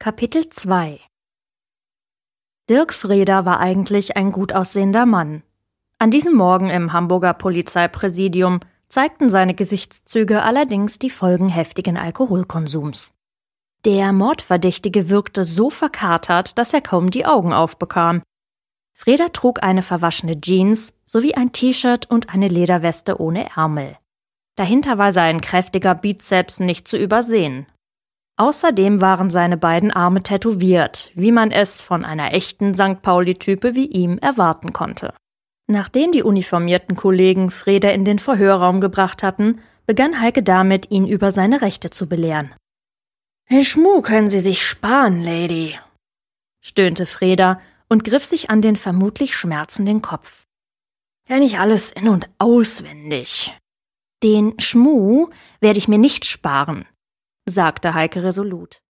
Kapitel 2 Dirk Freder war eigentlich ein gut aussehender Mann. An diesem Morgen im Hamburger Polizeipräsidium zeigten seine Gesichtszüge allerdings die Folgen heftigen Alkoholkonsums. Der Mordverdächtige wirkte so verkatert, dass er kaum die Augen aufbekam. Freder trug eine verwaschene Jeans sowie ein T-Shirt und eine Lederweste ohne Ärmel. Dahinter war sein kräftiger Bizeps nicht zu übersehen. Außerdem waren seine beiden Arme tätowiert, wie man es von einer echten St. Pauli-Type wie ihm erwarten konnte. Nachdem die uniformierten Kollegen Freder in den Verhörraum gebracht hatten, begann Heike damit, ihn über seine Rechte zu belehren. »Den Schmuh können Sie sich sparen, Lady«, stöhnte Freder und griff sich an den vermutlich schmerzenden Kopf. »Kenn ich alles in- und auswendig.« »Den Schmuh werde ich mir nicht sparen«, sagte Heike resolut.